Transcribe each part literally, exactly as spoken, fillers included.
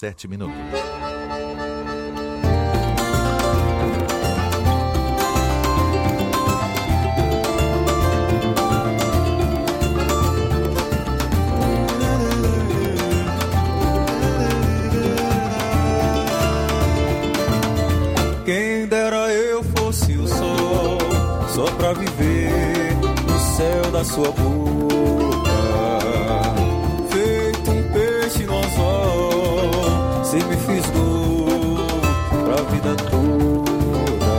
sete minutos. Quem dera eu fosse o sol, só pra viver no céu da sua boca. Feito um peixe no anzol, se me fisgou pra vida toda.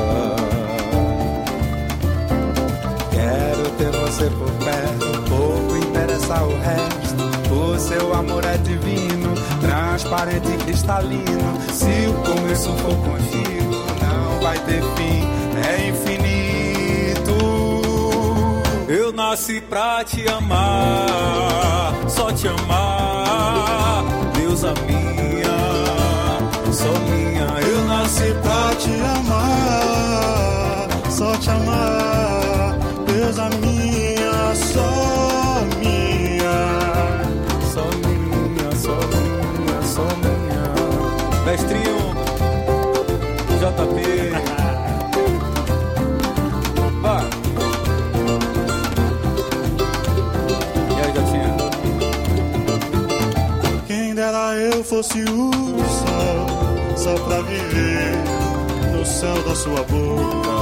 Quero ter você por perto, pouco interessa o resto. O seu amor é divino, transparente e cristalino. Se o começo for contigo, não vai ter fim, é infinito. Eu nasci pra te amar, só te amar, deusa minha, só minha. Eu nasci pra te amar, só te amar, deusa minha, só minha. Só minha, só minha, só minha. Mestrinho J P. Vai. E aí, gatinha? Quem dera eu fosse o sol, só pra viver no céu da sua boca.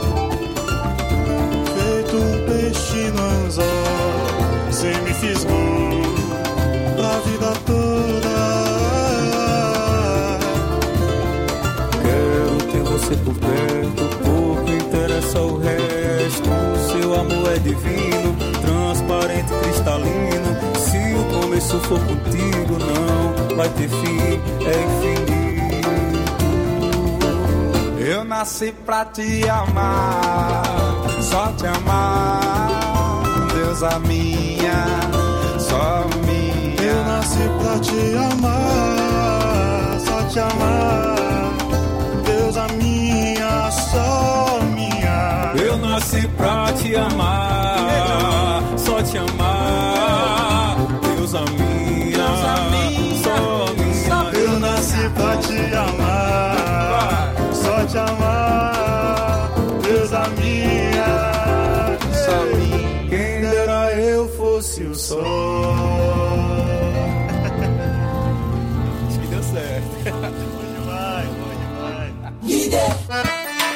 Feito um peixe no anzol, cê me fisgou pra vida toda. Quero ter você por perto, pouco interessa o resto. Seu amor é divino, transparente, cristalino. Se o começo for contigo, não vai ter fim, é infinito. Eu nasci pra te amar, só te amar, deusa minha, só minha. Eu nasci pra te amar, só te amar, deusa minha, só minha. Eu nasci pra te amar, só te amar, deusa minha, só minha. Eu nasci pra te amar, só te amar, deusa minha, só minha. Quem dera eu fosse o sol. Acho que deu certo. Bom demais, bom demais.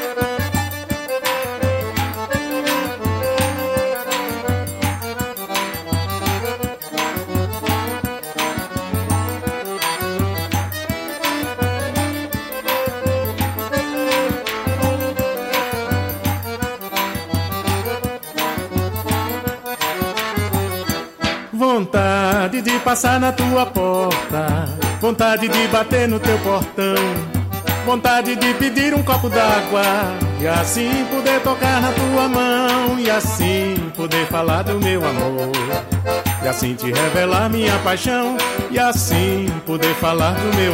Vontade de passar na tua porta, vontade de bater no teu portão, vontade de pedir um copo d'água e assim poder tocar na tua mão, e assim poder falar do meu amor, e assim te revelar minha paixão, e assim poder falar do meu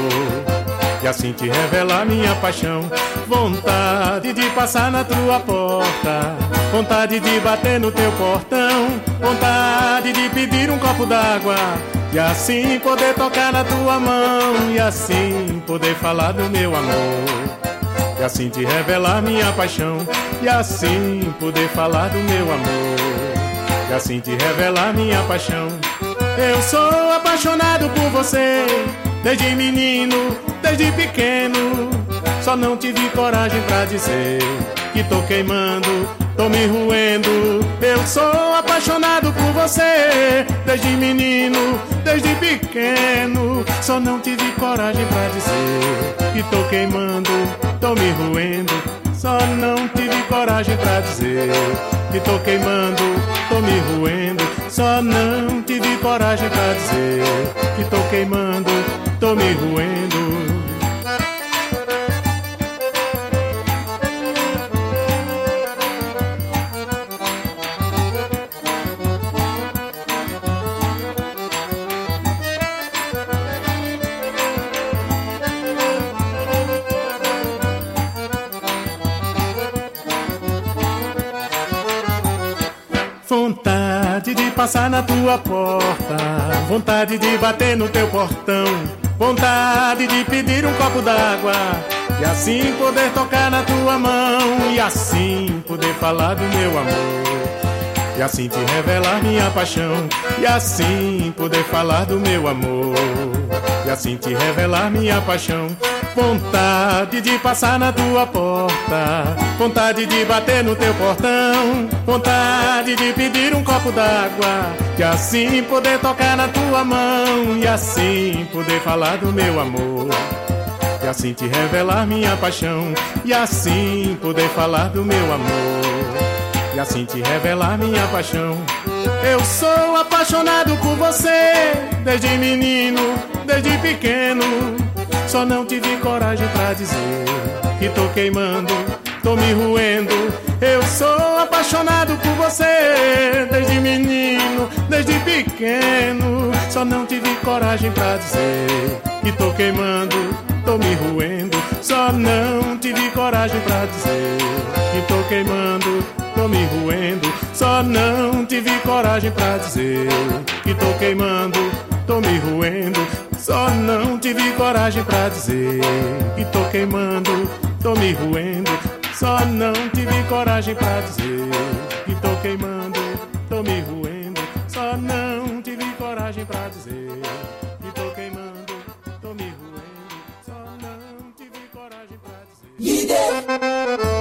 amor, e assim te revelar minha paixão. Vontade de passar na tua porta, vontade de bater no teu portão, vontade de pedir um copo d'água e assim poder tocar na tua mão, e assim poder falar do meu amor, e assim te revelar minha paixão, e assim poder falar do meu amor, e assim te revelar minha paixão. Eu sou apaixonado por você, desde menino, desde pequeno, só não tive coragem pra dizer que tô queimando, tô me roendo. Eu sou apaixonado por você, desde menino, desde pequeno, só não tive coragem pra dizer que tô queimando, tô me roendo. Só não tive coragem pra dizer que tô queimando, tô me roendo. Só não tive coragem pra dizer que tô queimando, tô me roendo. Vontade de passar na tua porta, vontade de bater no teu portão, vontade de pedir um copo d'água e assim poder tocar na tua mão, e assim poder falar do meu amor, e assim te revelar minha paixão, e assim poder falar do meu amor, e assim te revelar minha paixão. Vontade de passar na tua porta, vontade de bater no teu portão, vontade de pedir um copo d'água e assim poder tocar na tua mão, e assim poder falar do meu amor, e assim te revelar minha paixão, e assim poder falar do meu amor, e assim te revelar minha paixão. Eu sou apaixonado por você, desde menino, desde pequeno. Só não tive coragem pra dizer que tô queimando, tô me roendo. Eu sou apaixonado por você, desde menino, desde pequeno. Só não tive coragem pra dizer que tô queimando, tô me roendo. Só não tive coragem pra dizer que tô queimando, tô me roendo. Só não tive coragem pra dizer que tô queimando, tô me roendo. Só não tive coragem pra dizer que tô queimando, tô me roendo. Só não tive coragem pra dizer que tô queimando, tô me roendo. Só não tive coragem pra dizer que tô queimando, tô me roendo. Só não tive coragem pra dizer.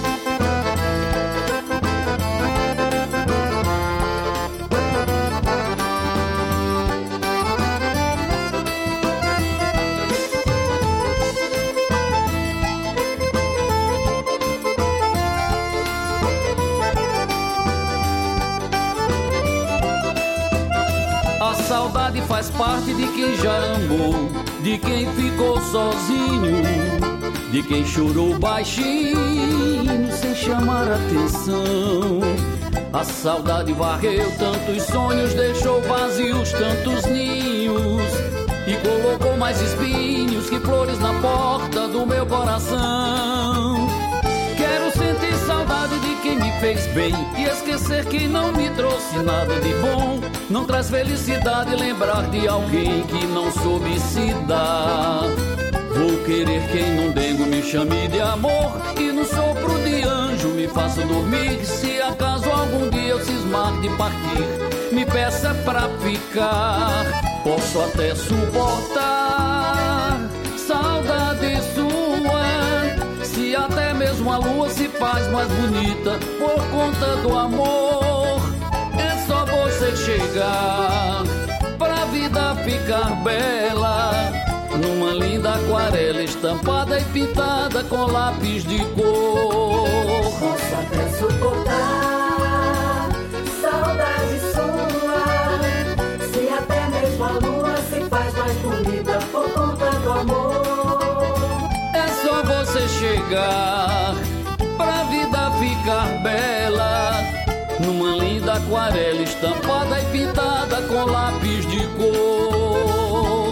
Saudade faz parte de quem já amou, de quem ficou sozinho, de quem chorou baixinho sem chamar atenção. A saudade varreu tantos sonhos, deixou vazios tantos ninhos e colocou mais espinhos que flores na porta do meu coração. Quero sentir saudade de quem me fez bem e esquecer que não me trouxe nada de bom. Não traz felicidade lembrar de alguém que não soube se dar. Vou querer quem num dengo me chame de amor e no sopro de anjo me faça dormir. Se acaso algum dia eu cismar de partir, me peça pra ficar. Posso até suportar saudade sua, se até mesmo a lua se faz mais bonita por conta do amor. É só você chegar pra vida ficar bela, numa linda aquarela estampada e pintada com lápis de cor. Posso até suportar saudade sua, se até mesmo a lua se faz mais bonita por conta do amor. É só você chegar pra vida ficar bela, numa linda aquarela estampada e pintada com lápis de cor.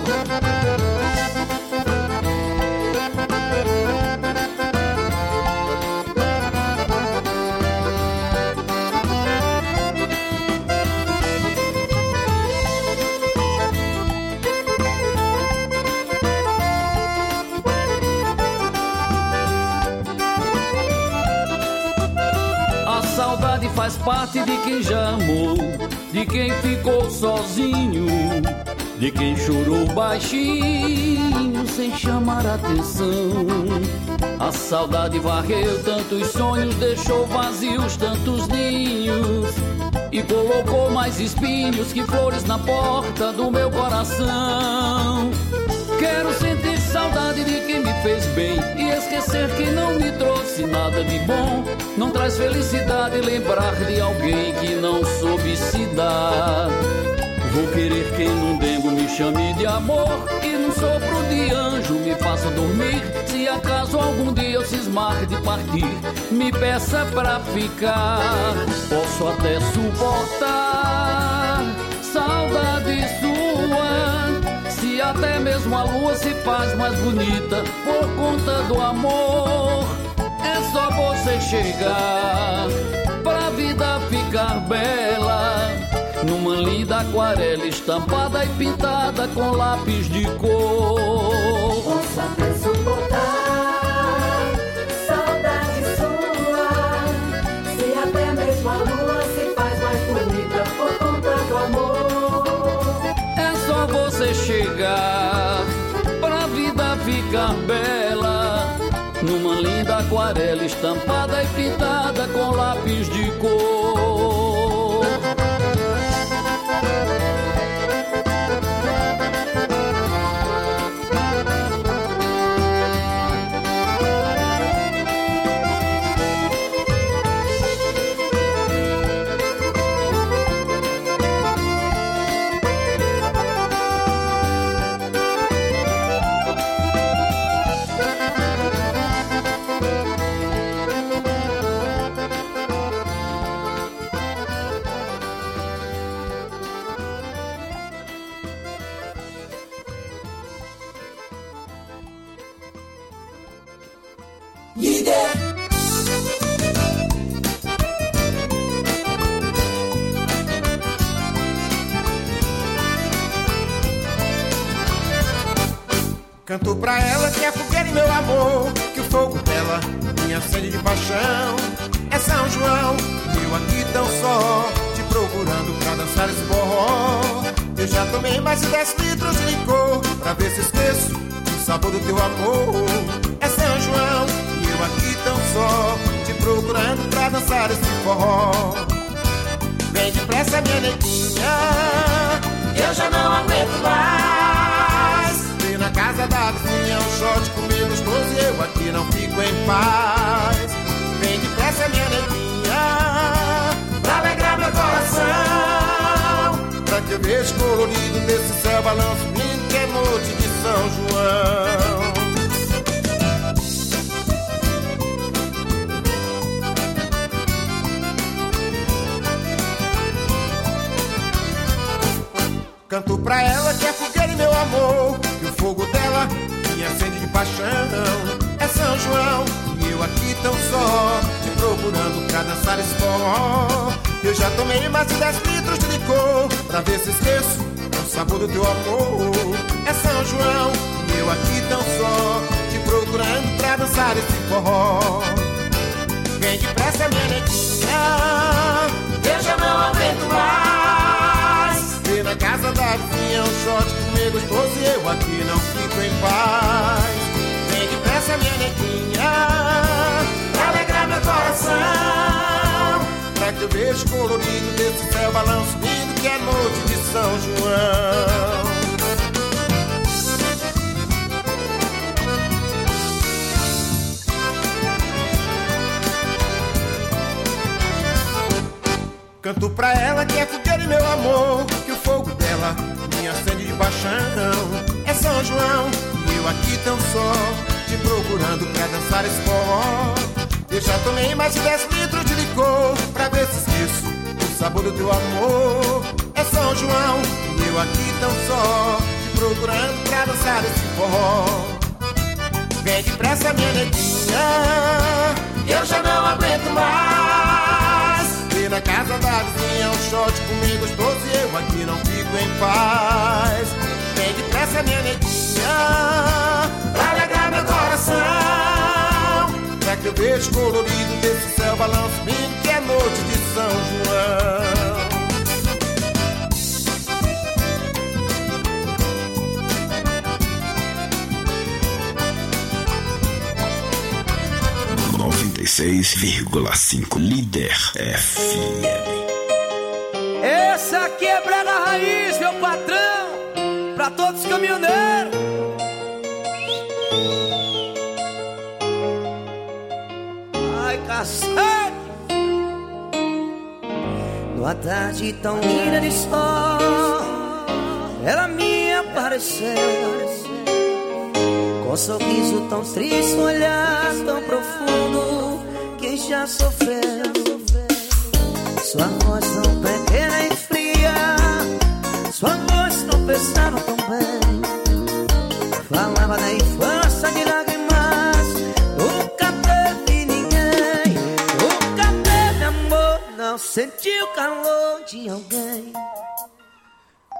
Faz parte de quem já amou, de quem ficou sozinho, de quem chorou baixinho sem chamar atenção. A saudade varreu tantos sonhos, deixou vazios tantos ninhos e colocou mais espinhos que flores na porta do meu coração. Quero sentir saudade de quem me fez bem e esquecer que não me trouxe nada de bom. Não traz felicidade lembrar de alguém que não soube se dar. Vou querer quem num dengo me chame de amor e num sopro de anjo me faça dormir. Se acaso algum dia eu cismar de partir, me peça pra ficar. Posso até suportar saudade sua, se até mesmo a lua se faz mais bonita por conta do amor. É só você chegar pra vida ficar bela, numa linda aquarela estampada e pintada com lápis de cor. Posso até suportar saudade sua, se até mesmo a lua se faz mais bonita por conta do amor. É só você chegar pra vida ficar bela, numa linda aquarela estampada e pintada com lápis de cor. Canto pra ela que é fogueira e meu amor, que o fogo dela me acende de paixão. É São João, eu aqui tão só, te procurando pra dançar esse forró. Eu já tomei mais de dez litros de licor, pra ver se esqueço o sabor do teu amor. É São João, e eu aqui tão só, te procurando pra dançar esse forró. Vem depressa minha neguinha, eu já não aguento mais. Vem na casa da vizinha, um shot comigo gostoso e eu aqui não fico em paz. Vem depressa minha neguinha, pra alegrar meu coração, pra que eu veja colorido desse céu balanço lindo que é noite de São João. Canto pra ela que é fogueira e meu amor, que o fogo dela me acende de paixão. É São João, e eu aqui tão só, te procurando pra dançar esse forró. Eu já tomei mais de dez litros de licor, pra ver se esqueço o sabor do teu amor. É São João, e eu aqui tão só, te procurando pra dançar esse forró. Vem depressa minha neguinha, eu já não aguento mais. Vem na casa da vizinha, um shot comigo gostoso e eu aqui não fico em paz. Vem depressa minha neguinha, pra alegrar meu coração, pra que eu veja colorido desse céu balanço lindo que é noite de São João. Canto pra ela que é fogueira e meu amor, que o fogo dela me acende de paixão. É São João, e eu aqui tão só, te procurando pra dançar esse forró. Eu já tomei mais de dez litros de licor, pra ver se esqueço o sabor do teu amor. É São João, e eu aqui tão só, te procurando pra dançar esse forró. Vem depressa minha neguinha, eu já não aguento mais. Vem na casa da vizinha, um shot comigo gostoso e eu aqui não fico em paz. Vem depressa minha neguinha, pra alegrar meu coração, pra que eu veja colorido desse céu balanço lindo que é noite de São João. noventa e seis vírgula cinco Líder F M. Essa aqui é Brega Raiz, meu patrão, pra todos os caminhoneiros. Ai, cacete! Numa tarde tão linda de sol, ela me apareceu, com um sorriso tão triste, um olhar tão profundo que já sofreu. Sua voz tão pequena e fria, sua voz não pensava tão bem. Falava da infância de lágrimas, nunca teve ninguém. Nunca teve amor, não sentiu o calor de alguém.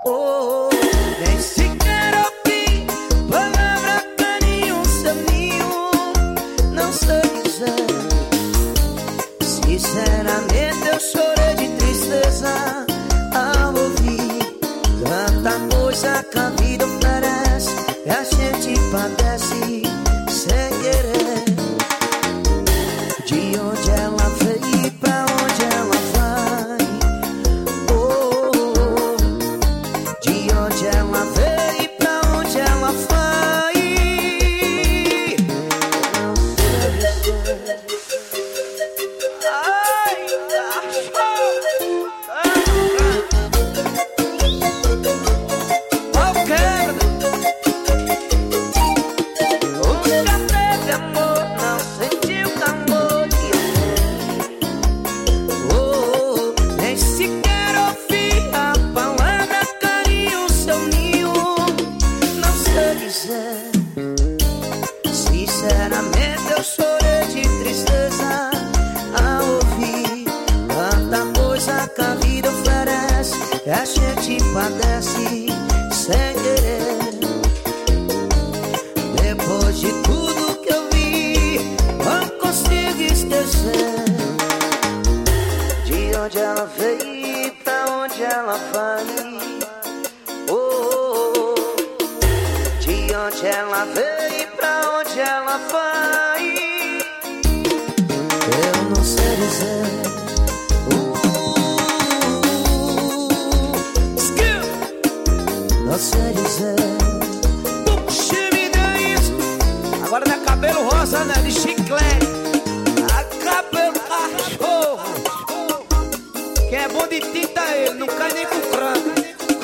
Oh, nem sequer ouvi palavra, carinho, seu ninho. Não sei dizer, sinceramente eu chorei de tristeza ao ouvir tanta coisa que a vida oferece e a gente padece sem querer. De onde ela veio e pra onde ela vai? Oh, oh, oh. De onde ela veio e pra onde ela vai? Ai, ok. Nunca teve amor, não sentiu calor que eu tenho. Oh, oh, nem sequer ouvi a palavra carinho, seu ninho. Não sei dizer, sinceramente eu chorei de tristeza ao ouvir tanta coisa que a vida oferece e a gente padece sem querer. Depois de tudo que eu vi, não consigo esquecer de onde ela veio e pra onde ela vai. Oh, oh, oh. De onde ela veio e pra onde ela vai. Eu não sei dizer. Uh, skill. Não sei dizer. Puxa, me dá isso. Agora não é cabelo rosa, né? De chiclete. Ah, cabelo cachorro. Quem é bom de tinta é ele, não cai nem com crânio.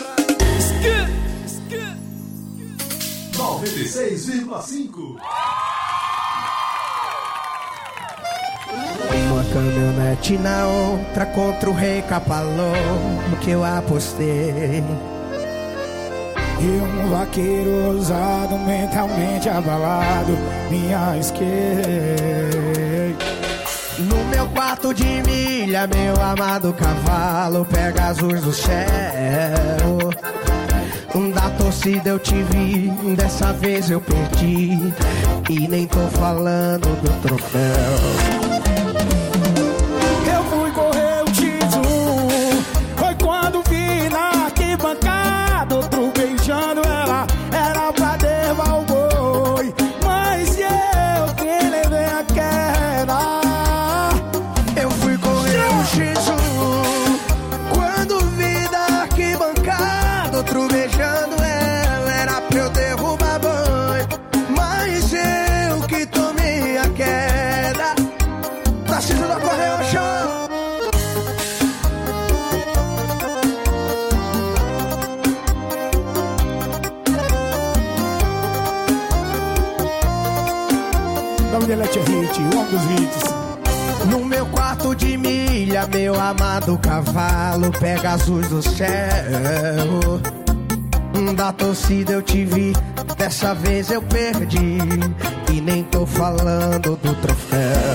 noventa e seis vírgula cinco. Uma caminhonete na outra contra o rei Capalô, no que eu apostei. E um vaqueiro ousado, mentalmente abalado, me arrisquei. No meu quarto de milha, meu amado cavalo, Pegasus do céu. Da torcida eu te vi, dessa vez eu perdi, e nem tô falando do troféu. Eu fui correr o X um, foi quando vi na arquibancada outro beijando ela, era pra derrubar o boi, mas eu que levei a queda. Eu fui correr o X um, quando vi na arquibancada outro beijando ela, era pra eu derrubar boi, mas eu que tomei a queda. Narciso da Correio Show. O nome dele é Tia Hit, o homem dos hits. No meu quarto de milha, meu amado cavalo, Pegasus do céu. Da torcida eu te vi, dessa vez eu perdi, e nem tô falando do troféu.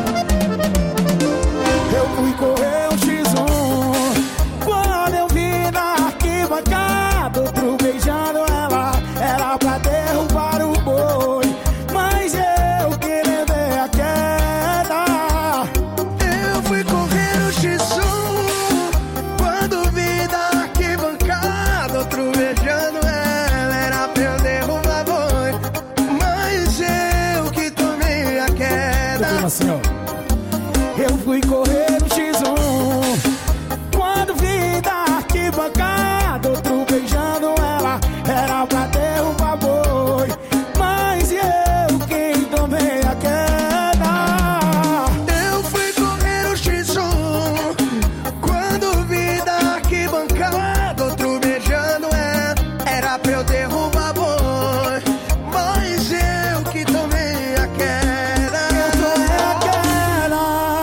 Eu fui correr o X um, quando eu vi na arquibancada outro beijando ela, era pra derrubar o boi, mas eu que levei a queda. Eu fui correr o X um, quando vi na arquibancada outro beijando ela, era pra eu derrubar boi, mas eu que tomei a queda. Assim, ó. Eu fui correr no X um, quando vi da arquibancada outro beijando ela, era pra derrubar boi, mas eu quem tomei a queda. Eu fui correr o X um, quando vi da arquibancada outro beijando ela, era pra eu derrubar boi, mas eu que tomei a queda. Eu tomei a queda.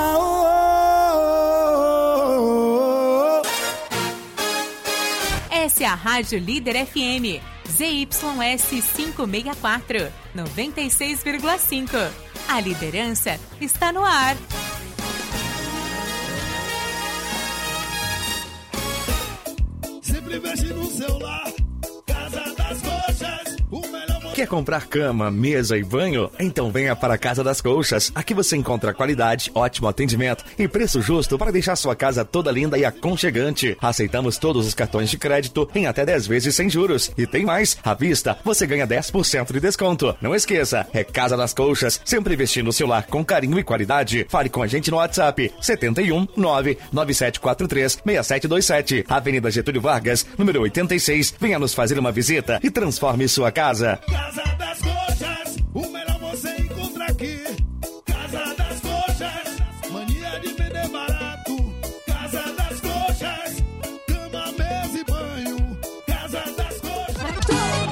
Essa é a Rádio Líder F M, Z Y S quinhentos e sessenta e quatro, noventa e seis vírgula cinco. A liderança está no ar. Sempre Sempre investe no celular. Casa das Coxas, o melhor. Quer comprar cama, mesa e banho? Então venha para a Casa das Colchas. Aqui você encontra qualidade, ótimo atendimento e preço justo para deixar sua casa toda linda e aconchegante. Aceitamos todos os cartões de crédito em até dez vezes sem juros. E tem mais, à vista você ganha dez por cento de desconto. Não esqueça, é Casa das Colchas, sempre investindo no seu lar com carinho e qualidade. Fale com a gente no WhatsApp sete um nove nove sete quatro três seis sete dois sete, Avenida Getúlio Vargas, número oitenta e seis. Venha nos fazer uma visita e transforme sua casa. Casa das Coxas, o melhor você encontra aqui. Casa das Coxas, mania de vender barato. Casa das Coxas, cama, mesa e banho. Casa das Coxas.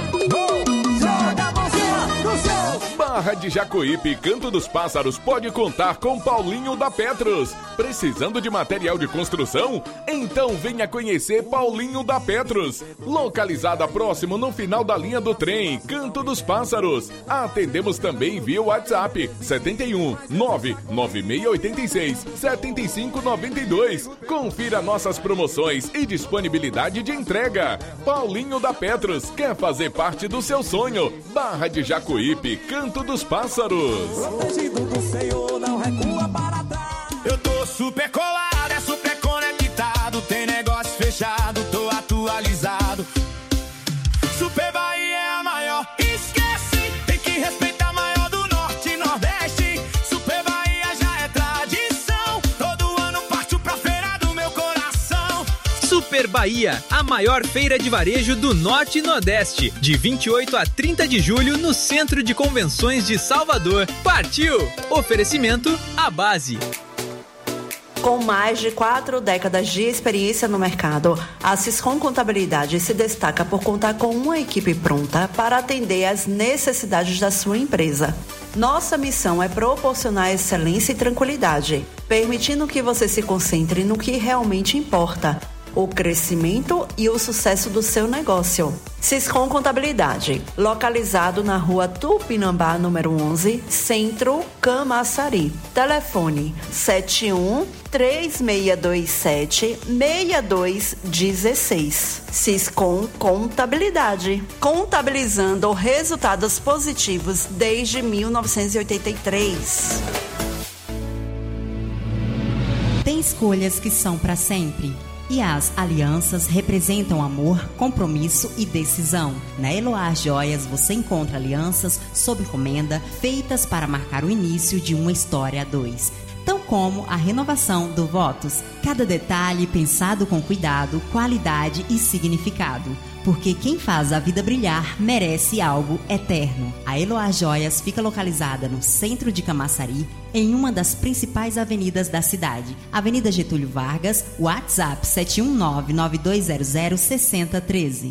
Joga a mãozinha no céu. Barra de Jacuípe, Canto dos Pássaros pode contar com Paulinho da Petros. Precisando de material de construção? Então venha conhecer Paulinho da Petros. Localizada próximo no final da linha do trem, Canto dos Pássaros. Atendemos também via WhatsApp sete um nove nove seis oito seis sete cinco nove dois. Confira nossas promoções e disponibilidade de entrega. Paulinho da Petros quer fazer parte do seu sonho. Barra de Jacuípe, Canto dos Pássaros. Protegido do Senhor, não recua para trás. Eu tô super colado, é super conectado. Tem negócio fechado, tô atualizado. Super Bahia é a maior, esquece. Tem que respeitar a maior do Norte e Nordeste. Super Bahia já é tradição. Todo ano parto pra feira do meu coração. Super Bahia, a maior feira de varejo do Norte e Nordeste. De vinte e oito a trinta de julho no Centro de Convenções de Salvador. Partiu! Oferecimento à base. Com mais de quatro décadas de experiência no mercado, a Siscom Contabilidade se destaca por contar com uma equipe pronta para atender às necessidades da sua empresa. Nossa missão é proporcionar excelência e tranquilidade, permitindo que você se concentre no que realmente importa: o crescimento e o sucesso do seu negócio. Siscom Contabilidade, localizado na rua Tupinambá, número onze, Centro, Camaçari. Telefone sete um três seis dois sete seis dois um seis. Siscom Contabilidade, contabilizando resultados positivos desde mil novecentos e oitenta e três. Tem escolhas que são para sempre. E as alianças representam amor, compromisso e decisão. Na Eloá Joias você encontra alianças sob encomenda feitas para marcar o início de uma história a dois. Tão como a renovação do Votos. Cada detalhe pensado com cuidado, qualidade e significado. Porque quem faz a vida brilhar merece algo eterno. A Eloá Joias fica localizada no centro de Camaçari, em uma das principais avenidas da cidade. Avenida Getúlio Vargas, WhatsApp sete um nove nove dois zero zero seis zero um três.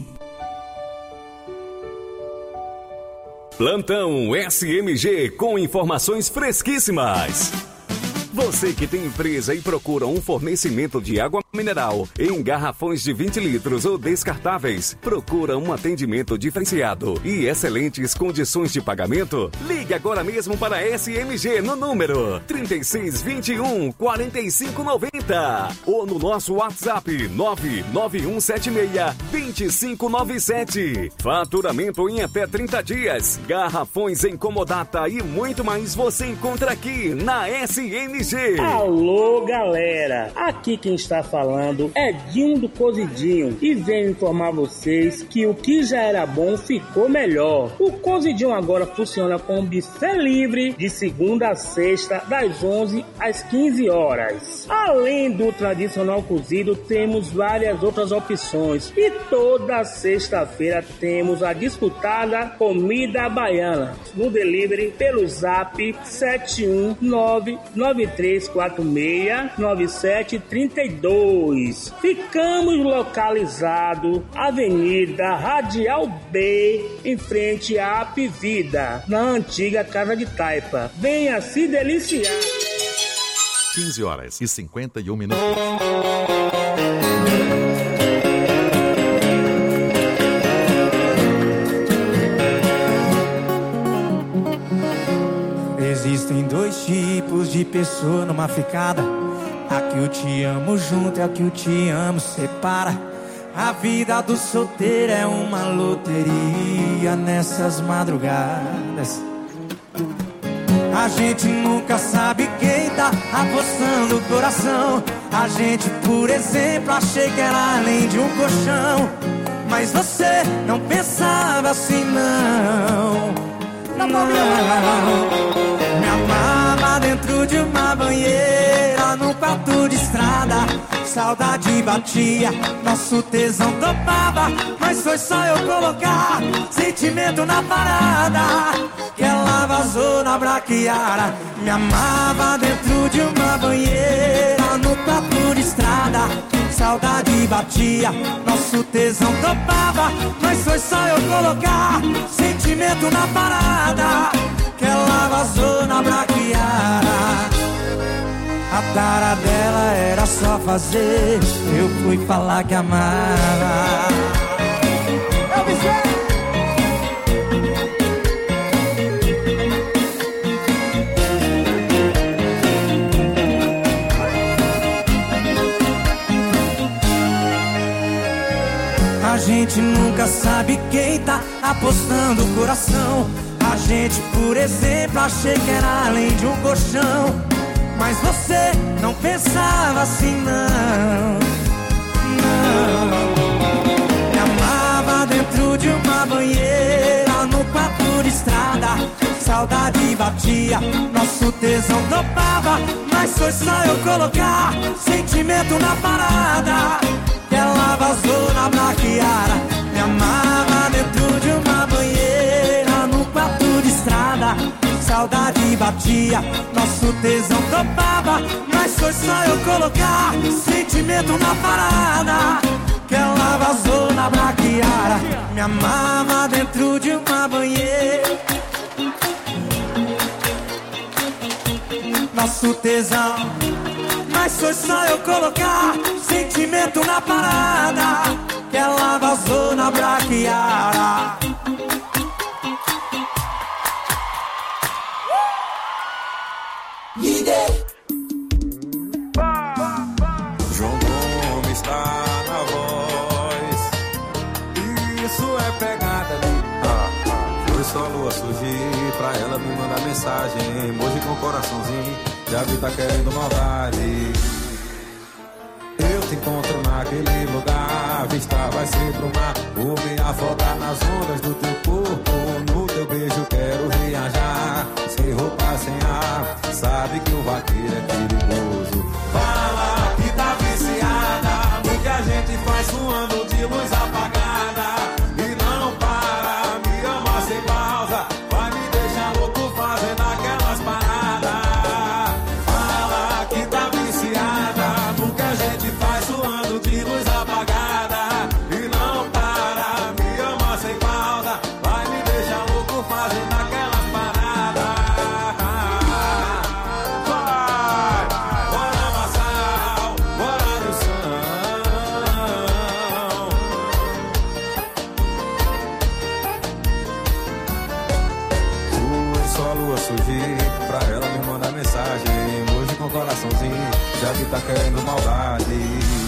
Plantão S M G com informações fresquíssimas. Você que tem empresa e procura um fornecimento de água mineral em garrafões de vinte litros ou descartáveis, procura um atendimento diferenciado e excelentes condições de pagamento? Ligue agora mesmo para a S M G no número trinta e seis, vinte e um, quarenta e cinco, noventa ou no nosso WhatsApp nove nove um sete seis, dois cinco nove sete. Faturamento em até trinta dias, garrafões em comodata e muito mais você encontra aqui na S M G. Alô, galera! Aqui quem está falando é Dinho do Cozidinho e venho informar vocês que o que já era bom ficou melhor. O Cozidinho agora funciona com buffet livre de segunda a sexta, das onze às quinze horas. Além do tradicional cozido, temos várias outras opções e toda sexta-feira temos a disputada comida baiana no delivery pelo zap sete um nove nove três quatro seis nove sete três dois. Ficamos localizados Avenida Radial B, em frente à Apivida, na antiga Casa de Taipa. Venha se deliciar. quinze horas e cinquenta e um minutos. Existem dois tipos de pessoa numa ficada. A que eu te amo junto e a que eu te amo separa. A vida do solteiro é uma loteria nessas madrugadas. A gente nunca sabe quem tá apostando o coração. A gente, por exemplo, achei que era além de um colchão. Mas você não pensava assim, não. Não, não. Me amava dentro de uma banheira, num quarto de estrada. Saudade batia, nosso tesão topava. Mas foi só eu colocar sentimento na parada que ela vazou na braquiara. Me amava dentro de uma banheira, no quarto de estrada. Saudade batia, nosso tesão topava. Mas foi só eu colocar sentimento na parada que ela vazou na braquiara. A tara dela era só fazer, eu fui falar que amava. Eu me A gente nunca sabe quem tá apostando o coração. A gente, por exemplo, achei que era além de um colchão. Mas você não pensava assim, não. Não. Me amava dentro de uma banheira, no quarto de estrada. Saudade batia, nosso tesão topava. Mas foi só eu colocar sentimento na parada que ela vazou na braquiara. Me amava dentro de uma banheira, no quarto de estrada. Saudade batia, nosso tesão topava. Mas foi só eu colocar sentimento na parada que ela vazou na braquiara. Me amava dentro de uma banheira, nosso tesão. Mas foi só eu colocar sentimento na parada que ela vazou na braquiara. Líder. João Gomes está na voz. Isso é pegada ali. Ah, ah. Foi só a lua surgir pra ela me mandar mensagem. Emoji com coraçãozinho, já vi tá querendo maldade. Eu te encontro naquele lugar, vista vai ser pro mar. Vou me afogar nas ondas do teu corpo. No teu beijo quero viajar, sem roupa, sem ar. Sabe que o vaqueiro é perigoso. Fala que tá viciada no que a gente faz suando de luz apagada. E não para, me ama sem pausa. Vai me deixar louco fazendo aquelas paradas. Fala que tá viciada no que a gente faz suando de luz apagada. E não para, me ama sem pausa. Vai me deixar louco fazendo aquelas paradas. Vai, bora Marçal, bora Nilson. Foi só a lua surgir pra ela me mandar mensagem. Emoji com coraçãozinho, já que tá querendo maldade.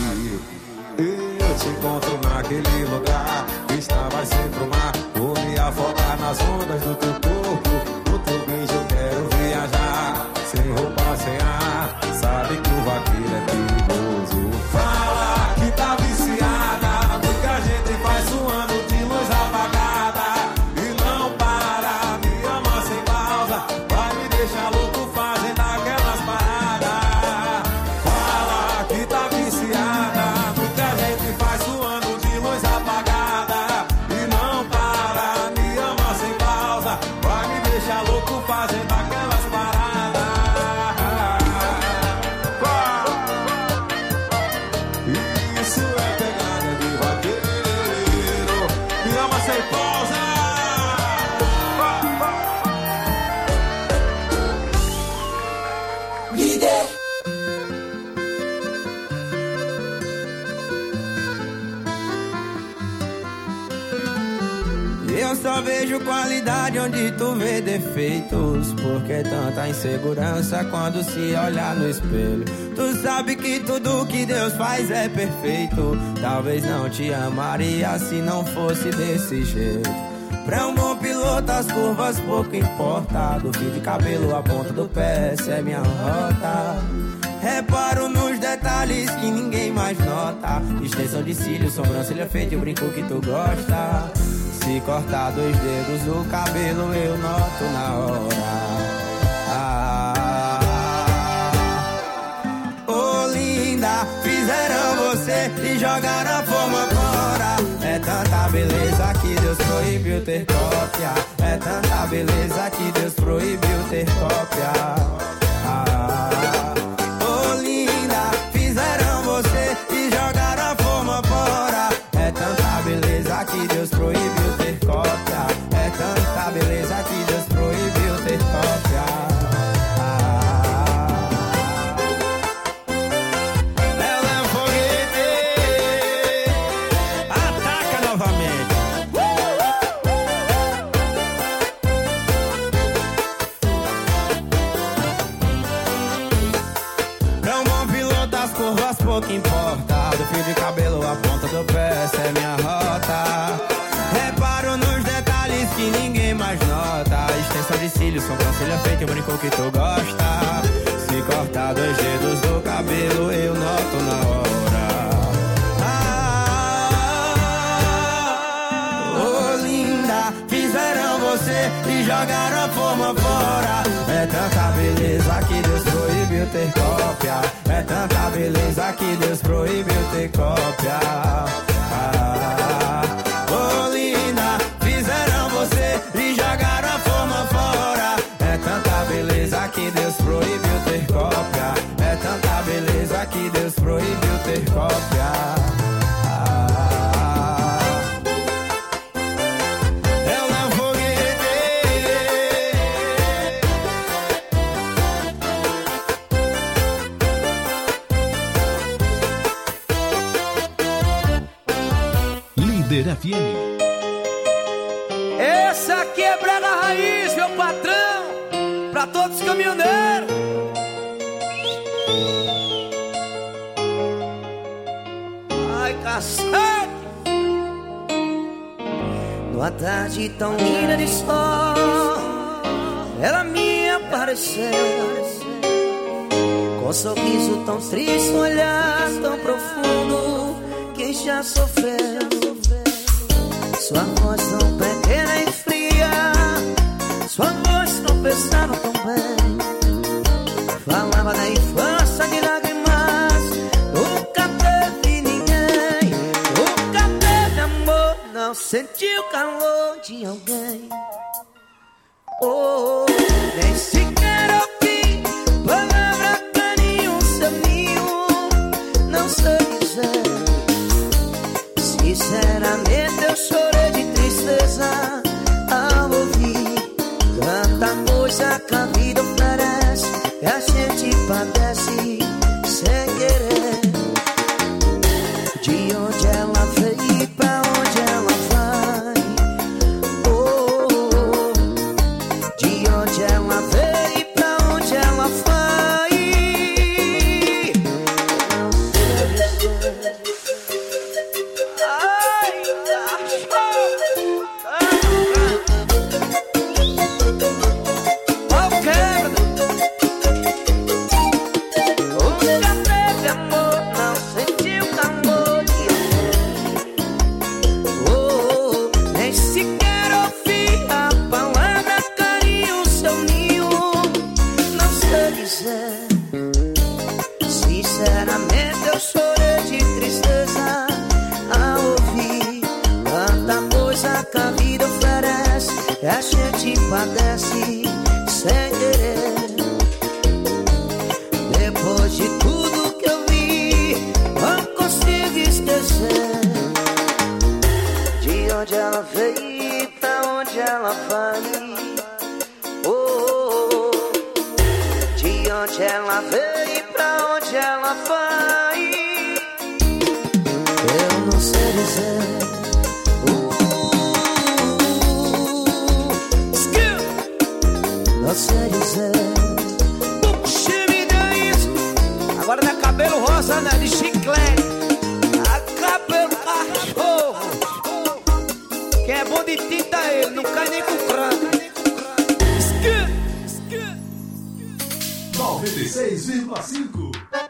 Eu te encontro naquele lugar, vista vai ser pro mar. Vou me afogar nas ondas do teu corpo. No teu beijo eu quero viajar, sem roupa, sem ar. Sabe que o vaqueiro é perigoso. Fala que tá viciada no que a gente faz suando de luz apagada. E não para, me ama sem pausa. Vai me deixar louco fazendo aquelas paradas. Fala que tá viciada no que a gente faz suando de luz apagada. E não para, me ama sem pausa. Vai me deixar vejo qualidade onde tu vê defeitos. Por que tanta insegurança quando se olha no espelho? Tu sabe que tudo que Deus faz é perfeito. Talvez não te amaria se não fosse desse jeito. Pra um bom piloto as curvas pouco importa. Do fio de cabelo à ponta do pé, essa é minha rota. Reparo nos detalhes que ninguém mais nota. Extensão de cílios, sobrancelha feita e o brinco que tu gosta. Se cortar dois dedos do cabelo eu noto na hora. Ah, oh linda, fizeram você e jogaram a forma fora. É tanta beleza que Deus proibiu ter cópia. É tanta beleza que Deus proibiu ter cópia. Ah, e jogaram a forma fora. É tanta beleza que Deus proibiu ter cópia. É tanta beleza que Deus proibiu ter cópia. Ah, ela é um foguete. Ataca novamente. Pra um bom piloto as curvas pouco importa. Do fio de cabelo à ponta do pé, essa é minha rota. Reparo nos detalhes que ninguém mais nota. Extensão de cílios, sobrancelha feita e o brinco que tu gosta. Se cortar dois dedos do cabelo eu noto na hora. Ah, oh linda, fizeram você e jogaram a forma fora. É tanta beleza que Deus proibiu ter cópia. É tanta beleza que Deus proibiu ter cópia. Ah, oh linda, fizeram você e jogaram a forma fora. É tanta beleza que Deus proibiu ter cópia. É tanta beleza que Deus proibiu ter cópia. F M. Essa aqui é Brega Raiz, meu patrão, pra todos os caminhoneiros. Ai, cacete. Numa tarde tão linda de sol, ela me apareceu, com um sorriso tão triste, um olhar tão profundo. Quem já sofreu, sua voz tão pequena e fria, sua voz não pensava tão bem. Falava da infância de lágrimas, nunca teve ninguém. Nunca teve amor, não sentiu o calor de alguém. Oh, nem sequer ouvi palavra, carinho, seu ninho. Não sei dizer, sinceramente eu chorei de tristeza ao ouvir tanta coisa que a vida oferece e a gente padece sem querer. De onde ela veio e pra onde ela vai? Oh, oh, oh. De onde ela veio e pra onde ela vai? Sinceramente eu chorei de tristeza ao ouvir tanta coisa que a vida oferece e a gente padece sem querer. Depois de tudo que eu vi, não consigo esquecer de onde ela veio e pra onde ela vai. Oh, oh, oh. De onde ela veio e pra onde ela vai, eu não sei dizer. Uh, uh, uh, posso é dizer. Puxa, me dá isso. Agora não é cabelo rosa, né? De chiclete. A cabelo cachorro. Quem é bom de tinta ele, não cai nem com crânio. noventa e seis vírgula cinco.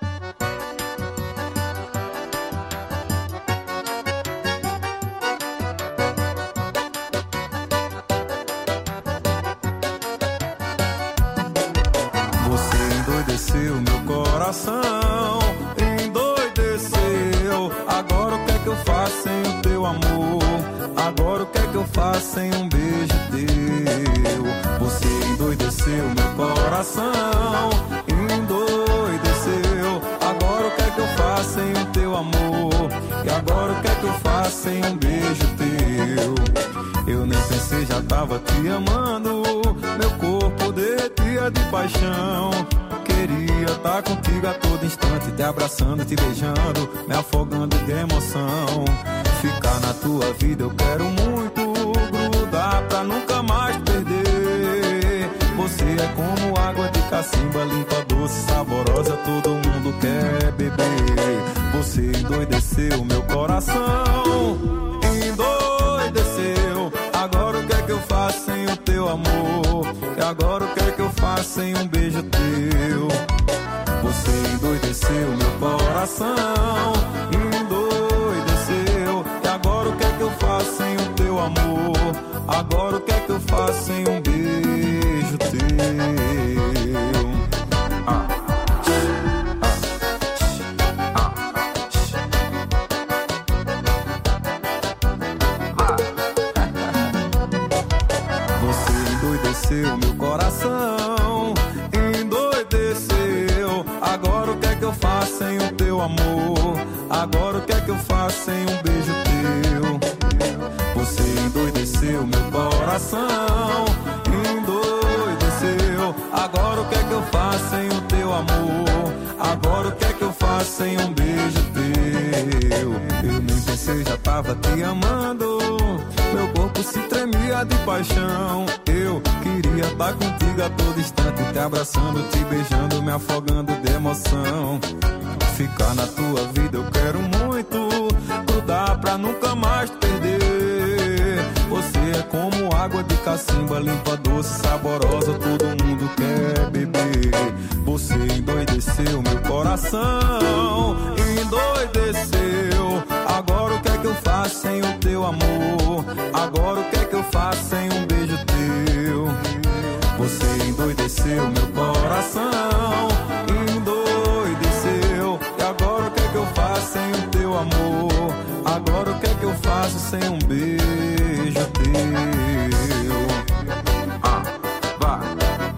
Você endoideceu meu coração, endoideceu. Agora o que é que eu faço sem o teu amor? Agora o que é que eu faço sem um beijo teu? Você endoideceu meu coração, endoideceu. Agora o que é que eu faço sem o teu amor? E agora o que é que eu faço sem um beijo teu? Eu nem pensei, já tava te amando. Meu corpo derretia de paixão. Queria estar contigo a todo instante, te abraçando, te beijando, me afogando de emoção. Ficar na tua vida eu quero muito, grudar pra nunca mais perder. Você é como água de cacimba, limpa, doce, saborosa, todo mundo quer beber. Você endoideceu meu coração, endoideceu. Agora o que é que eu faço sem o teu amor? E agora o que é que eu faço sem um beijo teu? Você endoideceu meu coração, endoideceu. E agora o que é que eu faço sem o teu amor? Agora o que é que eu faço sem um beijo teu? Ah. Endoideceu meu coração, endoideceu. Agora o que é que eu faço sem o teu amor? Agora o que é que eu faço sem um beijo teu? Você endoideceu meu coração, endoideceu. Agora o que é que eu faço sem o teu amor? Agora o que é que eu faço sem um beijo teu? Eu nem pensei, já tava te amando. Meu corpo se tremia de paixão. Eu queria estar contigo a todo instante, te abraçando, te beijando, me afogando de emoção. Ficar na tua vida eu quero muito, grudar pra nunca mais perder. Você é como água de cacimba, limpa, doce, saborosa, todo mundo quer beber. Você endoideceu meu coração, endoideceu. Agora o que é que eu faço sem o teu amor? Agora o que é que eu faço sem um beijo teu? Você endoideceu meu coração, endoideceu. E agora o que é que eu faço sem o teu amor? Agora o que é que eu faço sem um beijo teu? Ah, vai.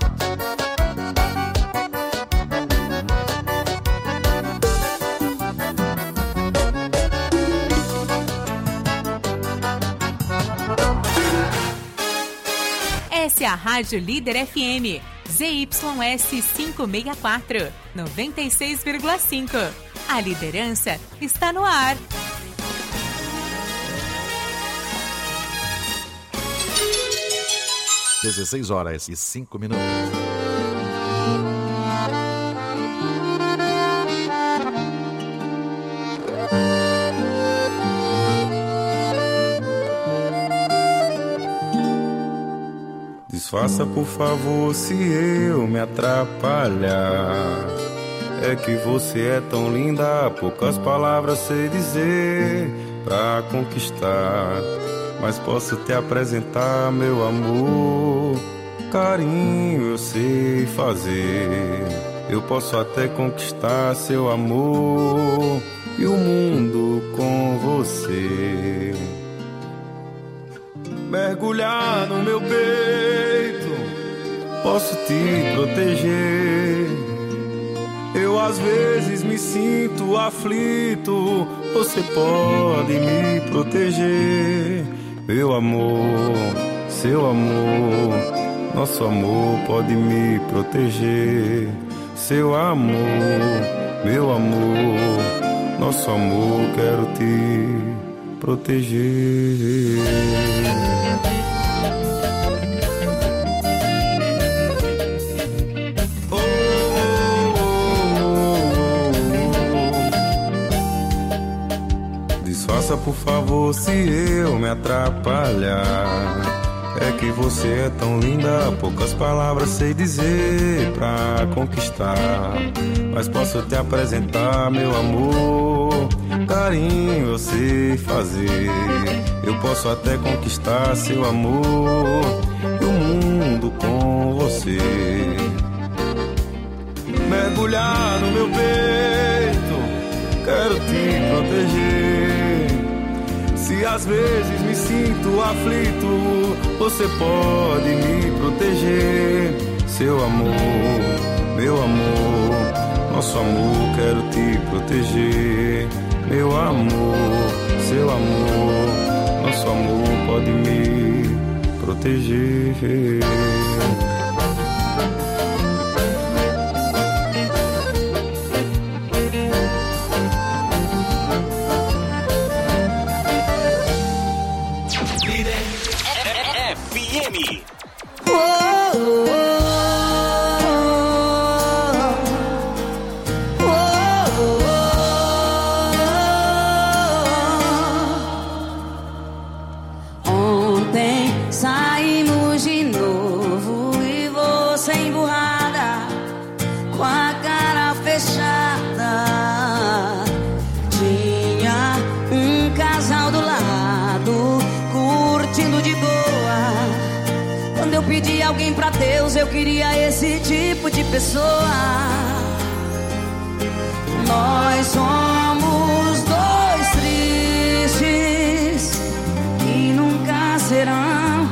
Essa é a Rádio Líder F M, Z Y S quinhentos e sessenta e quatro, noventa e seis vírgula cinco. A liderança está no ar. dezesseis horas e cinco minutos. Disfarça, por favor, se eu me atrapalhar. É que você é tão linda, poucas palavras sei dizer pra conquistar. Mas posso te apresentar, meu amor. Carinho eu sei fazer. Eu posso até conquistar seu amor e o mundo com você. Mergulhar no meu peito, posso te proteger. Eu às vezes me sinto aflito, você pode me proteger. Meu amor, seu amor, nosso amor pode me proteger. Seu amor, meu amor, nosso amor quero te proteger. ouça por favor se eu me atrapalhar. É que você é tão linda, poucas palavras sei dizer pra conquistar. Mas posso te apresentar, meu amor, carinho eu sei fazer. Eu posso até conquistar seu amor e o mundo com você. Mergulhar no meu peito, quero te proteger. Se às vezes me sinto aflito, você pode me proteger. Seu amor, meu amor, nosso amor, quero te proteger. Meu amor, seu amor, nosso amor pode me proteger. Ontem saímos de novo e você emburrada, com a cara fechada. Tinha um casal do lado, curtindo de boa. Quando eu pedi alguém pra Deus, eu queria esse tipo de pessoa. Nós somos dois tristes que nunca serão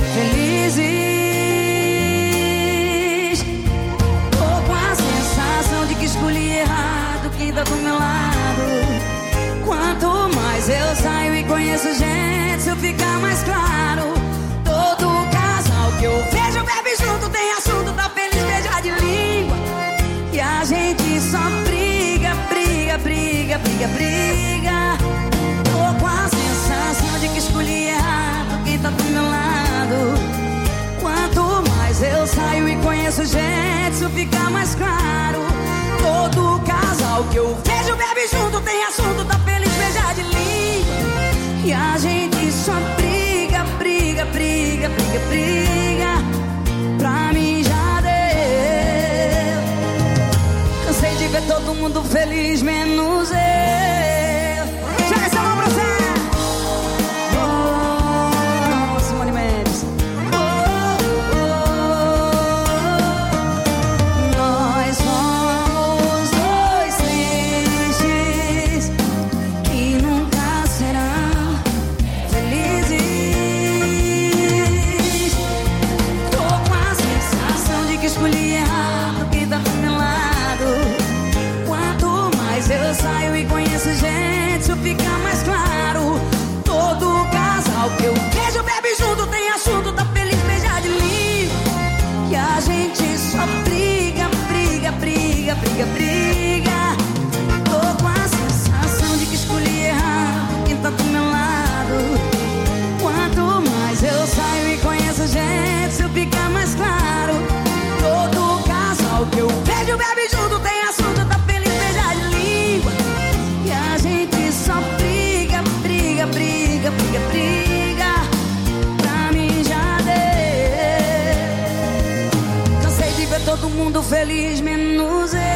felizes. Tô com a sensação de que escolhi errado quem tá do meu lado. Quanto mais eu saio e conheço gente, isso fica mais claro. Todo casal que eu vejo bebe junto, tem assunto, tá feliz, beija de língua. E a gente só briga, briga, briga, briga, briga. Tô com a sensação de que escolhi errado quem tá do meu lado. Quanto mais eu saio e conheço gente, isso fica mais claro. Todo casal que eu vejo bebe junto, tem assunto, tá feliz, beija de língua. E a gente só briga, briga, briga, briga, briga. Pra mim já deu. Cansei de ver todo mundo feliz, menos eu. Chega essa mão pra você. Oh, Simone Mendes. Oh, oh, oh. Nós somos dois tristes que nunca serão felizes. Tô com a sensação de que escolhi errado quem tá do meu lado. Quanto mais eu saio e conheço gente, isso fica mais claro. Todo casal que eu vejo bebe junto, tem assunto, tá feliz, beija de língua. E a gente só briga, briga, briga, briga, briga. Tô com a sensação de que escolhi errado quem tá do meu lado. Quanto mais eu saio e conheço gente, isso fica mais claro. Todo casal que eu vejo bebe junto, tem assunto, tá feliz, beija de língua. E a gente só briga, briga, briga, briga, briga. Pra mim já deu. Cansei de ver todo mundo feliz, menos eu.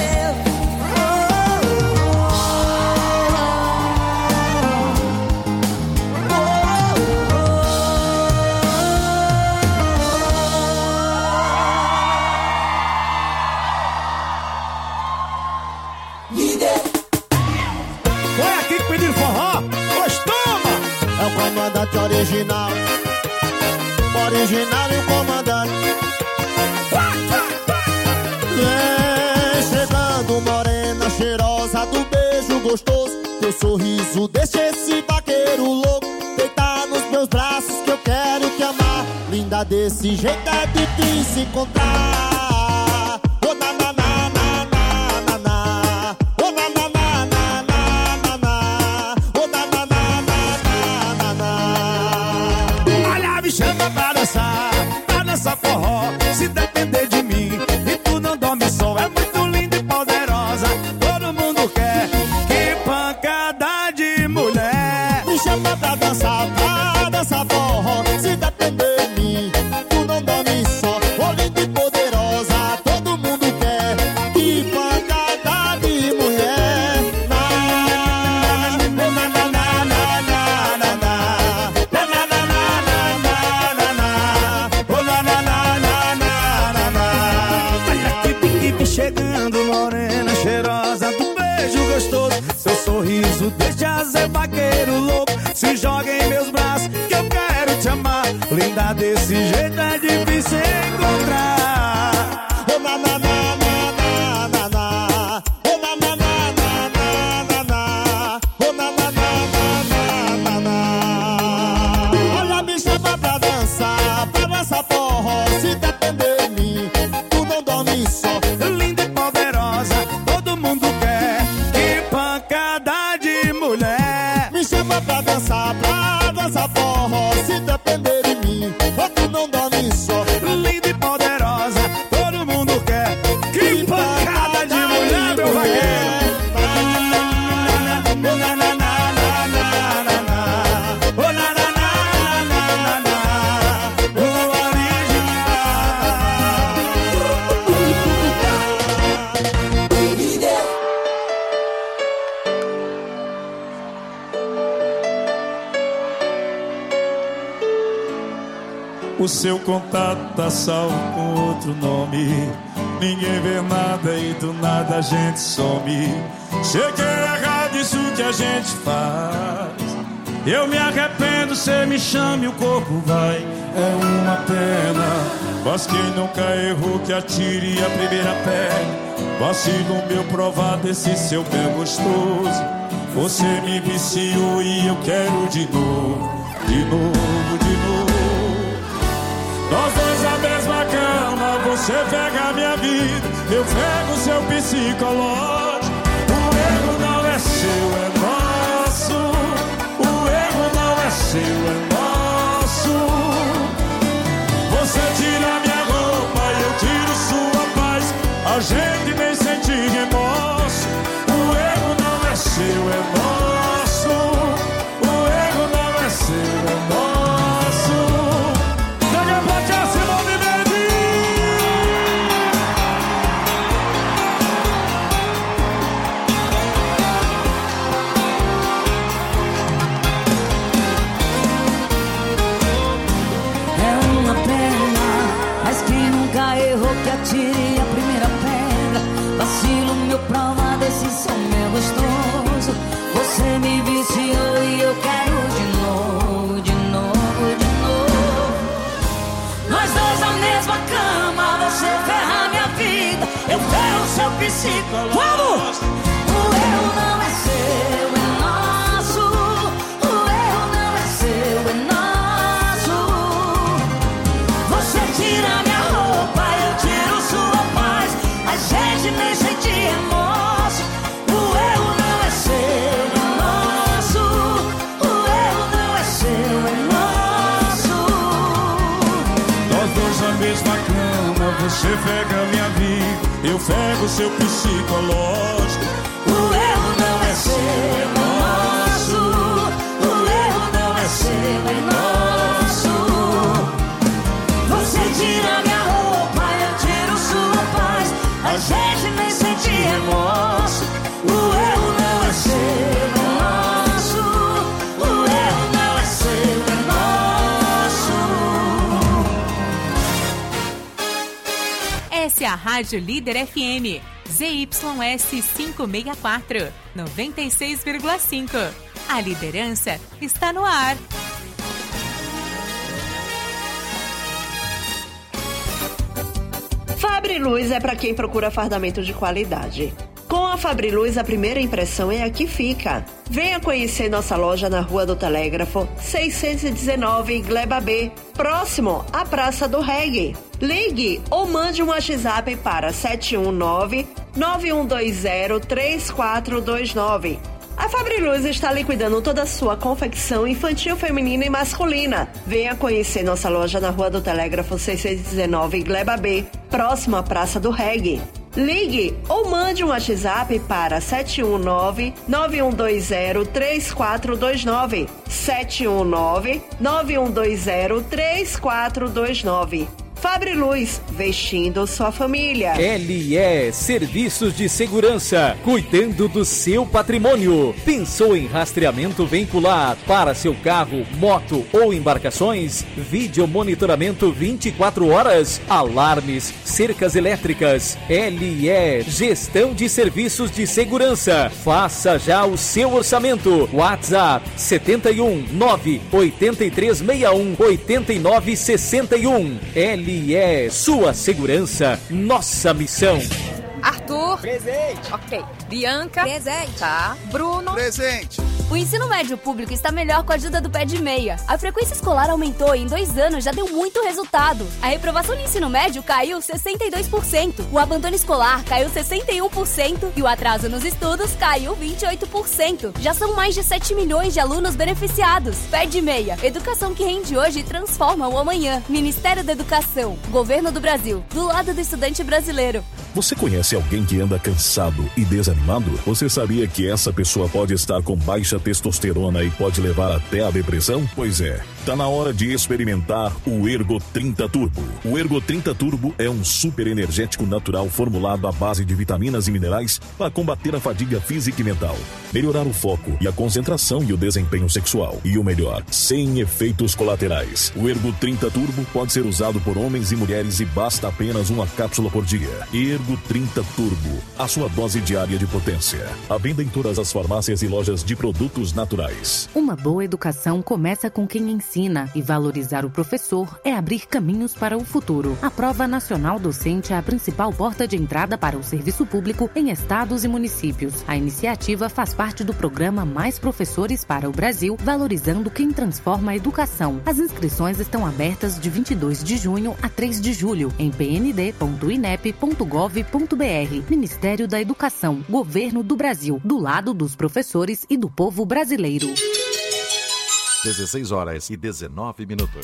Foi aqui que pediram forró? Pois toma! É o comandante original. Original e o comandante. Vem chegando morena cheirosa do beijo gostoso. Teu sorriso deixa esse vaqueiro louco deitar nos meus braços que eu quero te amar. Linda desse jeito é difícil encontrar. Oh, na, na, na, na, na, na, na. Oh, na, na, na, na, na, na, na. Oh, na, na, na, na, na, na, na. Olha, me chama pra dançar, pra dançar forró. Se depender de mim e tu não dorme só. É muito linda e poderosa, todo mundo quer. Que pancada de mulher. ser vaqueiro louco. Se joga em meus braços que eu quero te amar. Linda desse jeito é difícil encontrar. Oh, na, na, na, na, na, na, na. Oh, na, na, na, na, na, na, na. Oh, na, na, na, na, na, na, na. Olha, me chama pra dançar, pra dançar forró. Se depender de mim, tu não dorme só. Linda e poderosa, todo mundo quer. Que pancada de mulher. Me chama pra dançar, pra dançar forró. Se depender de mim, tu não dorme só. Linda e poderosa, todo mundo quer. Que pancada de mulher, meu vaqueiro. O seu contato tá salvo com outro nome. Ninguém vê nada e do nada a gente some. Sei que é errado isso que a gente faz. Eu me arrependo, cê me chame, o corpo vai. É uma pena, mas quem nunca errou que atire a primeira pedra. Vacilo meu provar desse seu bem gostoso. Você me viciou e eu quero de novo. De novo, de novo. Nós dois na mesma cama, você pega a minha vida, eu pego o seu psicológico. O erro não é seu, é nosso. O erro não é seu, é nosso. Você tira minha roupa e eu tiro sua paz. A gente nem sente remorso. O erro não é seu, é nosso. O erro não é seu, é nosso. Atire a primeira pedra. Vacilo meu prova desse som é gostoso. Você me viciou e eu quero de novo, de novo, de novo. Nós dois na mesma cama, você ferra minha vida, eu ferro o seu psicológico. Vamos! O erro não é seu, é nosso. O erro não é seu, é nosso. Você tira minha roupa, eu tiro sua paz. A gente nem sente remorso. O erro não é seu, é nosso. O erro não é seu, é nosso. Nós dois na mesma cama, você pega minha vida, eu pego o seu psicológico. O erro não é seu, é nosso. O erro não é seu, é nosso. Você tira minha roupa, eu tiro sua paz. A gente nem sente remorso. O erro não é seu, é nosso. O erro não é seu, é nosso. Essa é a Rádio Líder F M, Z Y S quinhentos e sessenta e quatro, noventa e seis vírgula cinco. A liderança está no ar. Fabriluz é para quem procura fardamento de qualidade. Com a Fabriluz, a primeira impressão é a que fica. Venha conhecer nossa loja na Rua do Telégrafo, seiscentos e dezenove, Gleba B, próximo à Praça do Reggae. Ligue ou mande um WhatsApp para sete um nove, nove um dois zero, três quatro dois nove. A Fabriluz está liquidando toda a sua confecção infantil, feminina e masculina. Venha conhecer nossa loja na Rua do Telégrafo seiscentos e dezenove, Gleba B, próximo à Praça do Reggae. Ligue ou mande um WhatsApp para sete um nove, nove um dois zero, três quatro dois nove. sete um nove, nove um dois zero, três quatro dois nove. Fabriluz, vestindo sua família. L E Serviços de Segurança, cuidando do seu patrimônio. Pensou em rastreamento veicular para seu carro, moto ou embarcações? Vídeo monitoramento vinte e quatro horas, alarmes, cercas elétricas. L E Gestão de Serviços de Segurança. Faça já o seu orçamento. WhatsApp setenta e um, nove oito três seis um, oito nove seis um. L E Sua segurança, nossa missão. Arthur. Presente. Ok. Bianca. Presente. Tá. Bruno. Presente. O ensino médio público está melhor com a ajuda do Pé de Meia. A frequência escolar aumentou e em dois anos já deu muito resultado. A reprovação no ensino médio caiu sessenta e dois por cento. O abandono escolar caiu sessenta e um por cento. E o atraso nos estudos caiu vinte e oito por cento. Já são mais de sete milhões de alunos beneficiados. Pé de Meia. Educação que rende hoje e transforma o amanhã. Ministério da Educação. Governo do Brasil. Do lado do estudante brasileiro. Você conhece alguém que anda cansado e desanimado? Você sabia que essa pessoa pode estar com baixa testosterona e pode levar até a depressão? Pois é, tá na hora de experimentar o Ergo trinta Turbo. O Ergo trinta Turbo é um super energético natural formulado à base de vitaminas e minerais para combater a fadiga física e mental, melhorar o foco e a concentração e o desempenho sexual. E o melhor, sem efeitos colaterais. O Ergo trinta Turbo pode ser usado por homens e mulheres e basta apenas uma cápsula por dia. Ergo trinta Turbo, a sua dose diária de potência. À venda em todas as farmácias e lojas de produtos naturais. Uma boa educação começa com quem ensina, e valorizar o professor é abrir caminhos para o futuro. A Prova Nacional Docente é a principal porta de entrada para o serviço público em estados e municípios. A iniciativa faz parte do programa Mais Professores para o Brasil, valorizando quem transforma a educação. As inscrições estão abertas de vinte e dois de junho a três de julho em p n d ponto i n e p ponto gov ponto b r. Ministério da Educação, Governo do Brasil, do lado dos professores e do povo brasileiro. dezesseis horas e dezenove minutos.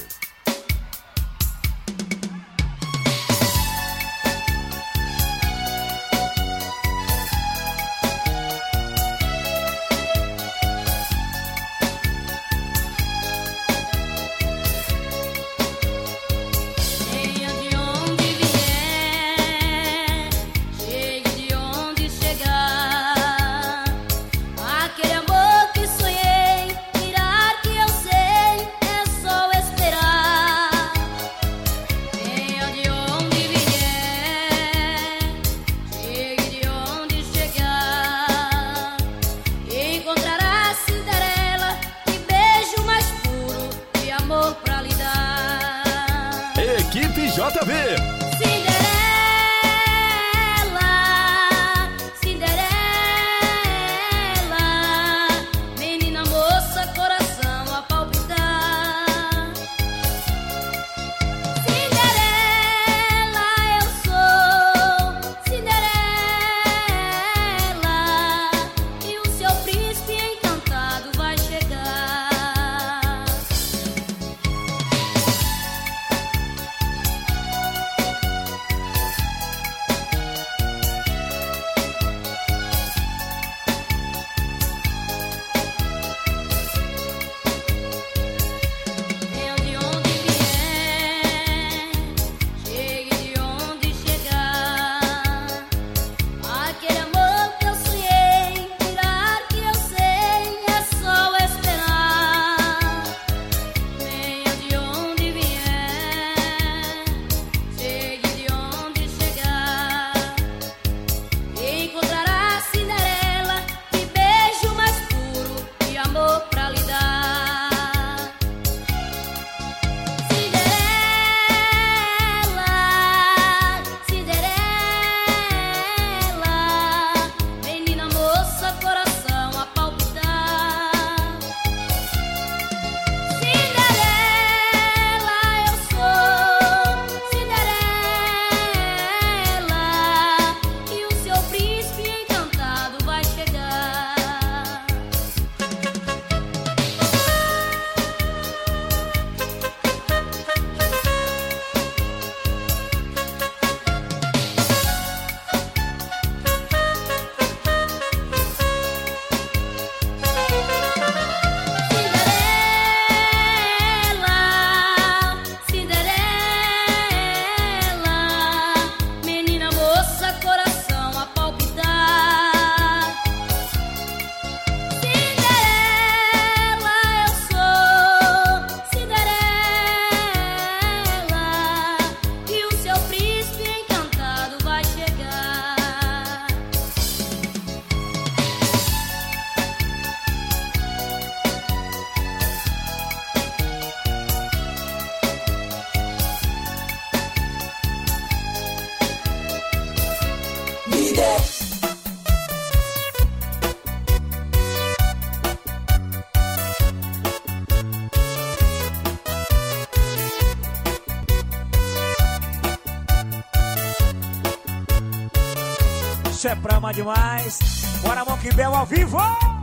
Aquele amor que sonhei, mirar que eu sei, é só esperar. bicho é prama demais. Bora, Monkey Bell ao vivo.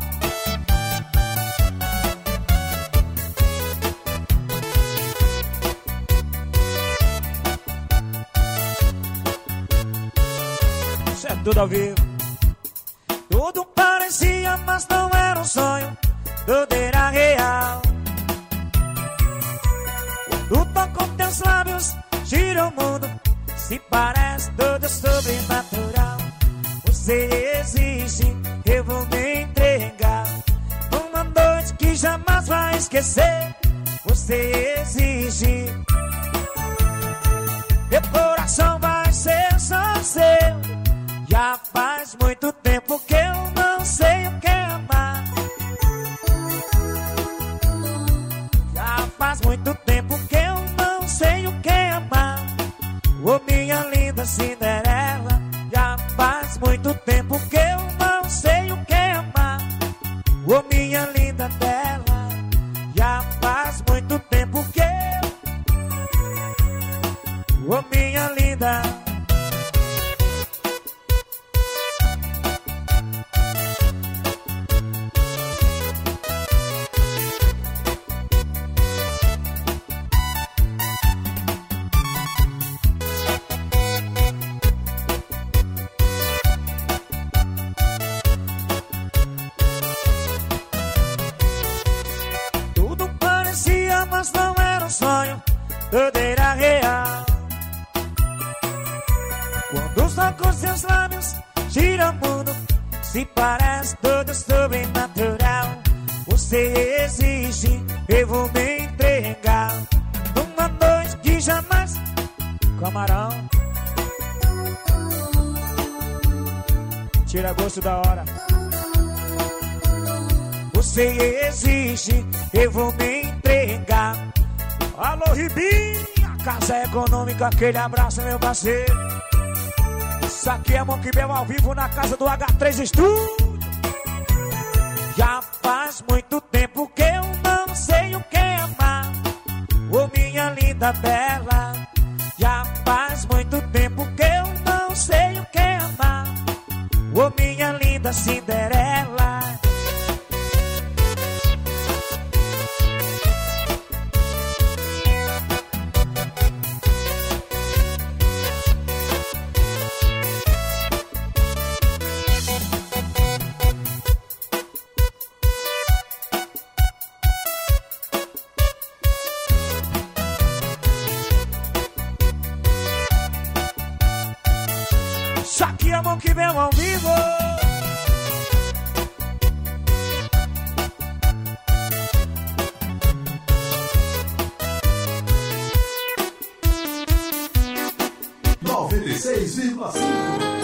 Isso é tudo ao vivo. Tudo parecia, mas não era um sonho. Tudo era real. Quando toco teus lábios, gira o mundo. Se parece tudo sobrenatural. Você existe, eu vou me entregar. Uma noite que jamais vai esquecer. Você existe. Meu coração vai ser só seu. Já faz muito tempo que eu não sei o que é amar. Já faz muito tempo que eu não sei o que é amar. Ô minha linda Cinderela, já faz muito tempo que eu não sei o que é amar. Ô minha linda Bela, já faz muito tempo que eu... Ô minha linda... Mas não era um sonho, tudo era real. Quando os tocos seus lábios giram o mundo, se parece tudo sobrenatural. Você existe, eu vou me entregar. Numa noite que jamais... Camarão, tira gosto da hora. Você existe, eu vou me entregar. Alô, Ribinha, Casa Econômica, aquele abraço, meu parceiro. Isso aqui é Monkey Bell ao vivo na casa do H três Studio. Já faz muito tempo que eu não sei o que é amar. Ô minha linda Bela, já faz muito tempo que eu não sei o que é amar. Ô minha linda Cinderela. Isso aqui é Monkey Bell ao vivo. noventa e seis vírgula cinco